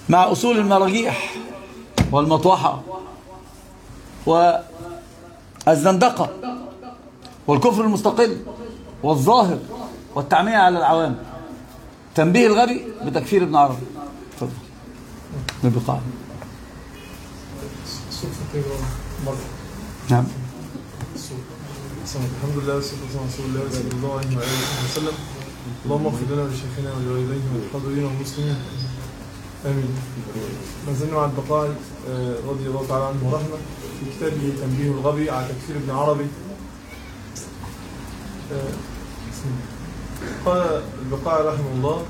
مع أصول المراجيح والمطوحة والزندقة والكفر المستقل والظاهر والتعمية على العوام. تنبيه الغبي بتكفير ابن عربي. اتفضل بالبقاء. نعم. الحمد لله والصلاة والسلام على رسول الله صلى الله عليه وسلم. اللهم اغفر لنا ولشيخنا ولوالديه والحاضرين والمسلمين آمين. ما زلنا مع البقاء رضي الله تعالى عنه ورحمه في كتابه تنبيه الغبي على تكفير ابن عربي. قال البقاء رحمه الله: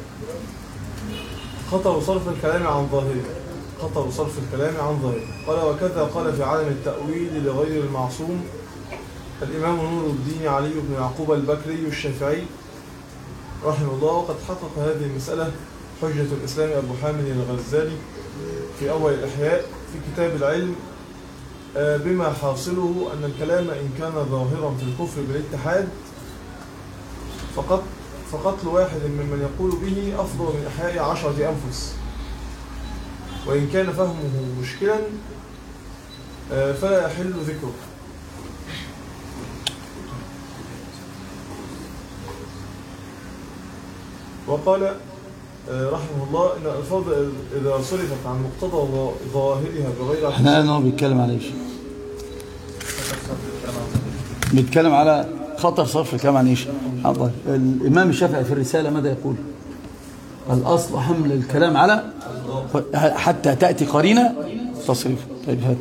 خطأ صرف الكلام عن ظاهره. خطأ صرف الكلام عن ظاهره. قال: وكذا قال في عالم التأويل لغير المعصوم الإمام نور الدين علي بن يعقوب البكري الشافعي رحمه الله. وقد حقق هذه المسألة حجة الإسلام أبو حامد الغزالي في أول الإحياء في كتاب العلم، بما حاصله أن الكلام إن كان ظاهرا في الكفر بالاتحاد فقتل واحد ممن يقول به أفضل من إحياء 10 أنفس، وإن كان فهمه مشكلا فلا يحل ذكره. وقال رحمه الله إن الألفاظ إذا صرفت عن مقتضى ظاهرها بغير احنا قلنا هو بيتكلم على ايش؟ بيتكلم على خطر صرف الكلام عن ايش؟ الإمام الشافعي في الرسالة ماذا يقول؟ الأصل حمل الكلام على حتى تأتي قرينة تصريف. طيب هات.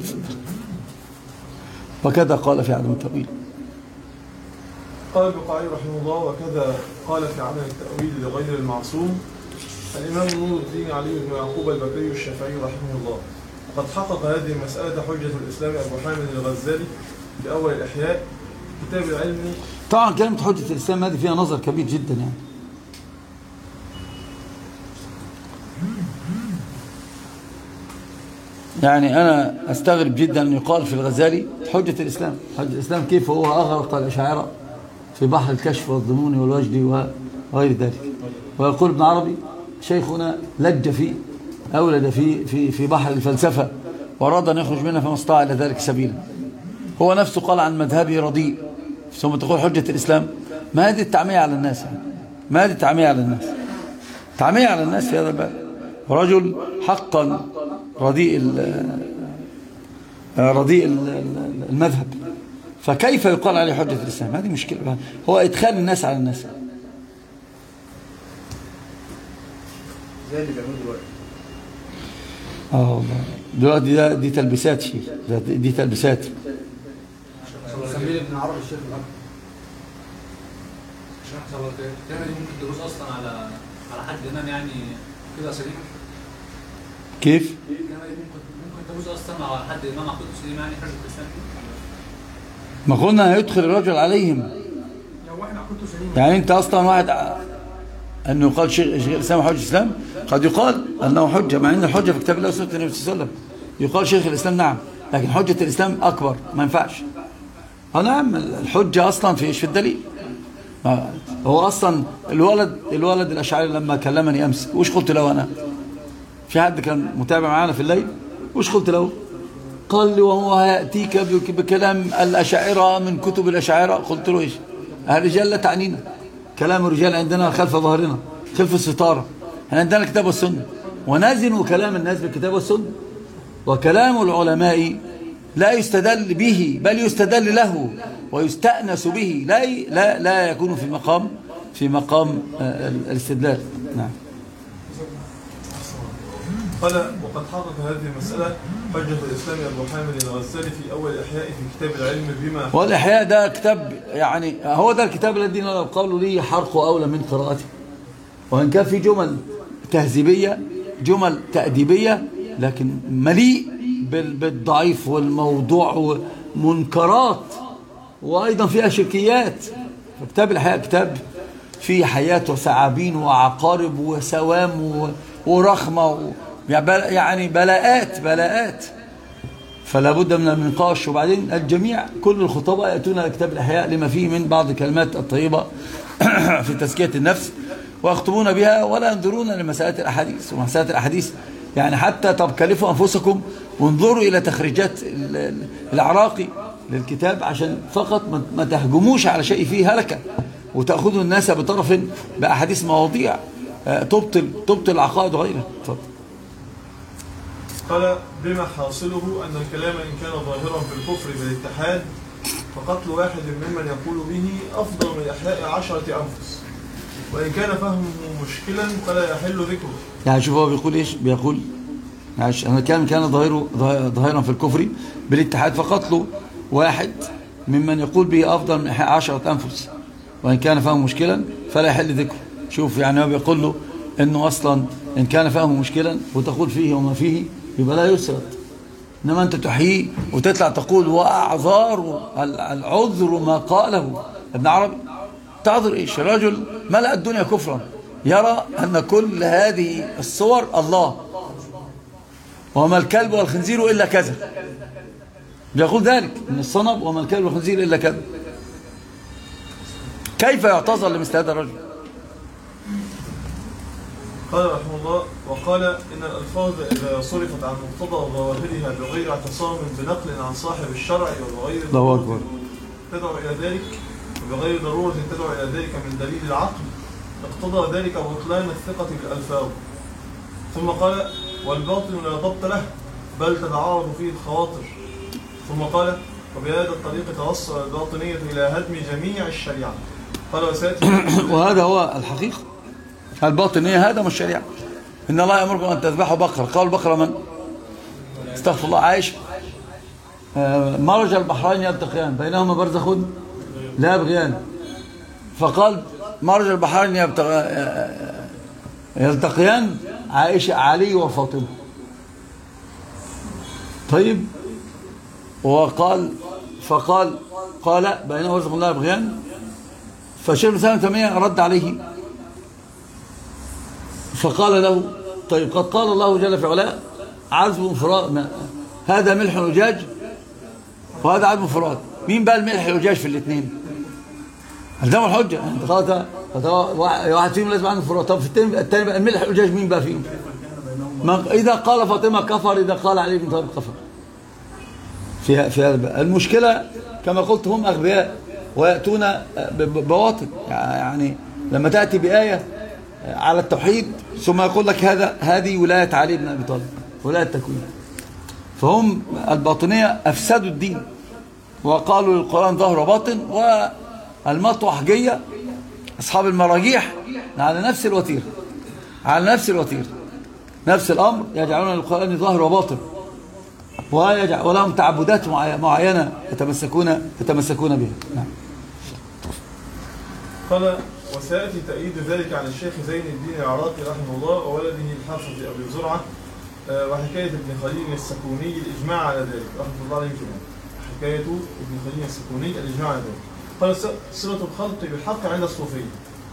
وكذا قال في عدم التأويل. قال البقاعي رحمه الله: وكذا قال في عدم التأويل لغير المعصوم الإمام نور الدين علي بن يعقوب البكري الشافعي رحمه الله. وقد حقق هذه المسألة حجة الإسلام أبو حامد الغزالي في أول الإحياء كتاب العلم. طبعا كلمة حجة الإسلام هذه فيها نظر كبير جدا يعني. يعني أنا أستغرب جدا أن يقال في الغزالي حجة الإسلام. حجة الإسلام كيف هو أغرق الأشاعرة في بحر الكشف والضمون والوجد وغير ذلك. ويقول ابن عربي شيخنا لج فيه أولد في بحر الفلسفة وأراد أن يخرج منها فما استطاع إلى ذلك سبيلا. هو نفسه قال عن مذهبه رديء، ثم تقول حجة الإسلام. ما هذه التعمية على الناس يعني. ما هذه التعمية على الناس؟ تعمية على الناس في هذا الباب. رجل حقا رديء المذهب، فكيف يقال عليه حجة الإسلام؟ هذه مشكلة. هو إدخال الناس على الناس زي اللي بيعملوا دلوقتي. دلوقتي دي تلبسات شيء، دي تلبسات. سمير ابن عربي الشيخ الأكبر كان ممكن تدرس أصلا على حد إمام يعني كده صريح. كيف؟ ممكن تدرس أصلا على حد إمام عقيدة سليم يعني حجة الإسلام. ما قلنا هيدخل الرجل عليهم يعني. أنت أصلا واحد أنه يقال شيخ الإسلام حجة الإسلام، قد يقال أنه حجة، مع أن الحجة في كتاب الله وسنة النبي صلى الله عليه وسلم. يقال شيخ الإسلام نعم، لكن حجة الإسلام أكبر ما ينفعش. نعم الحجة أصلا في الدليل. هو أصلا الولد الأشعري لما كلمني أمس وش قلت له أنا؟ في حد كان متابع معنا في الليل، وش قلت له؟ قال لي وهو يأتيك بكلام الأشاعرة من كتب الأشاعرة. قلت له إيش؟ الرجال لا تعنينا، كلام الرجال عندنا خلف ظهرنا، خلف الستارة. احنا عندنا الكتاب والسنة، ونزن كلام الناس بالكتاب والسنة. وكلام العلماء لا يستدل به بل يستدل له ويستأنس به، لا يكون في مقام الاستدلال. نعم. قال: وقد حقق هذه المسألة حجة الإسلام أبو حامد الغزالي في أول إحياء في كتاب العلم بما. والإحياء ده كتاب يعني هو ده الكتاب الذي قالوا لي حرقه أولى من قراءته، وإن كان في جمل تهذيبية جمل تأديبية، لكن مليء بالضعيف والموضوع ومنكرات، وأيضا فيها شركيات. كتاب الإحياء كتاب فيه حياة وثعابين وعقارب وسوام ورخمة يعني بلاءات. فلا بد من النقاش. وبعدين الجميع كل الخطباء يأتون إلى كتاب الإحياء لما فيه من بعض الكلمات الطيبة في تزكية النفس، ويخطبون بها ولا ينظرون لمسألة الأحاديث. ومسألة الأحاديث يعني حتى طب كلفوا أنفسكم وانظروا إلى تخريجات العراقي للكتاب عشان فقط ما تهجموش على شيء فيه هلكة وتأخذوا الناس بطرف بأحاديث مواضيع تبطل العقائد وغيرها. اتفضل. قال بما حاصله أن الكلام إن كان ظاهرا في الكفر بالاتحاد فقتل واحد ممن يقول به أفضل من إحياء 10 أنفس، وإن كان فهمه مشكلا فلا يحل ذكره. يعني شوف هو بيقول إيش؟ بيقول أن الكلام كان ظاهرا في الكفر بالاتحاد فقتل واحد ممن يقول به أفضل من إحياء 10 أنفس، وإن كان فهمه مشكلا فلا يحل ذكره. شوف يعني هو بيقول له إنه أصلا إن كان فهمه مشكلا وتقول فيه وما فيه يبقى لا يسرد، إنما أنت تحييه وتطلع تقول وأعذار العذر ما قاله ابن عربي. تعذر إيش؟ رجل ملأ الدنيا كفرا يرى أن كل هذه الصور الله وما الكلب والخنزير إلا كذا، يقول ذلك إن الصنب وما الكلب والخنزير إلا كذا. كيف يعتذر لمثل هذا الرجل؟ قال رحمه الله وقال إن الألفاظ إذا صرفت عن مقتضى ظواهرها بغير اعتصام بنقل عن صاحب الشرع وبغير ضرورة تدعو إلى ذلك وبغير ضرورة تدعو إلى ذلك من دليل العقل اقتضى ذلك بطلان الثقة بالألفاظ. ثم قال والباطن لا ضبط له بل تتعارض فيه الخواطر. ثم قال وبهذا الطريق توصل الباطنية إلى هدم جميع الشريعة. قال وساتي وهذا هو الحقيقة. الباطنية هذا مش الشريعة. إن الله يأمركم أن تذبحوا بقرة. قال بقرة من؟ استغفر الله. عائشة. مرج البحرين يلتقيان بينهما برزخ لا يبغيان، فقال مرج البحرين يلتقيان عائشة علي وفاطمة. طيب وقال قال بينهما برزخ لا يبغيان، فشيخ الإسلام ابن تيمية رد عليه فقال له طيب قد قال الله جل في علاه عذب فرات، هذا ملح وجاج وهذا عذب فرات، مين بقى الملح والجاج في الاثنين؟ الزموا الحجة. انت خلاص واحد فيهم لازم عنده فرات، طب في الثاني بقى الملح والجاج مين بقى فيهم؟ إذا قال فاطمة كفر، إذا قال علي بن طالب كفر. في هذا بقى المشكلة كما قلت هم أغبياء ويأتون ببواطن. يعني لما تأتي بآية على التوحيد ثم يقول لك هذه ولاية علي بن أبي طالب، ولاية تكوين. فهم الباطنية أفسدوا الدين وقالوا للقرآن ظاهر وباطن، والمطوحجية أصحاب المراجيح على نفس الوتير، على نفس الوتير، نفس الأمر، يجعلون للقرآن ظاهر وباطن ولهم تعبدات معينة يتمسكون بها. نعم. قال وسيأتي تأييد ذلك عن الشيخ زين الدين العراقي رحمه الله وولده الحافظ أبي زرعة وحكاية ابن خليل السكوني الإجماع على ذلك رحمه الله عليه جميعا. حكاية ابن خليل السكوني الإجماع على ذلك. قال صلة الخلق بالحق عند الصوفية.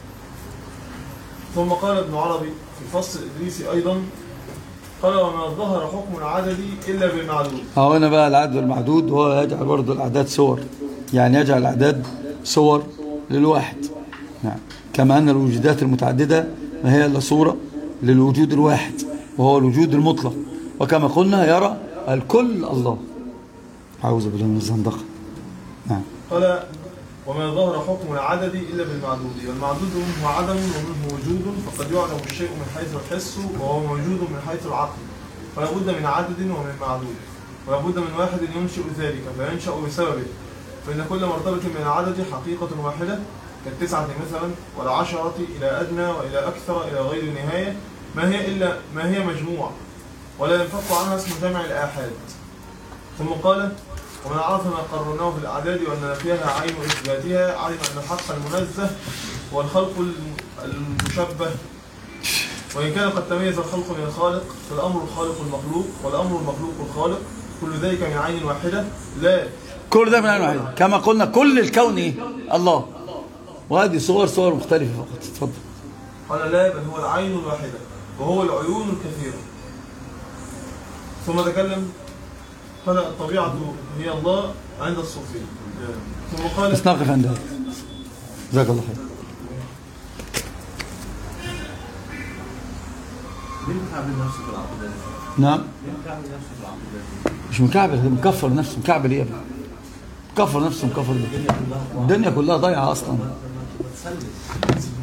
ثم قال ابن عربي في فصل الإدريسي أيضا قال وما ظهر حكم عددي إلا بالمعدود. هنا بقى العدد والمعدود، وهو يجعل برضه الأعداد صور، يعني يجعل الأعداد صور للواحد. نعم. كما أن الوجودات المتعددة ما هي إلا صورة للوجود الواحد وهو الوجود المطلق، وكما قلنا يرى الكل الله. أعوذ بالله من الزندقة. نعم. قال وما ظهر حكم العدد إلا بالمعدود، والمعدود منه عدم ومنه وجود، فقد يعلم الشيء من حيث الحس وهو موجود من حيث العقل، فلا بد من عدد ومن معدود، ولا بد من واحد ينشئ ذلك فينشأ بسببه، فإن كل مرتبة من العدد حقيقة واحدة كالتسعة مثلا والعشرة إلى أدنى وإلى أكثر إلى غير نهاية، ما هي مجموعة ولا ينفك عنها اسم جمع الآحاد. ثم قال ومن عرف ما قررناه في الأعداد وأن فيها عين إثباتها علم أن الحق المنزه هو الخلق المشبه، وإن كان قد تميز الخلق من الخالق فالأمر الخالق المخلوق والأمر المخلوق الخالق، كل ذلك من عين واحدة. لا كل ده من عين واحدة كما قلنا كل الكون إيه؟ الله، وهذه صور مختلفة فقط. تفضل. قال لا بل هو العين الواحدة وهو العيون الكثيرة. ثم تكلم قال الطبيعة هي الله عند الصوفية. ثم قال بس نقف عند هذا. جزاك الله خير. ليه مكعبل نفسه في العقيدة دي؟ نعم ليه مكعبل نفسه في العقيدة دي؟ مش مكعبل، ده مكفر نفسه. مكعبل ايه يا ابني؟ مكفر نفسه، مكفر. الدنيا كلها ضايعه اصلا. ما تسلس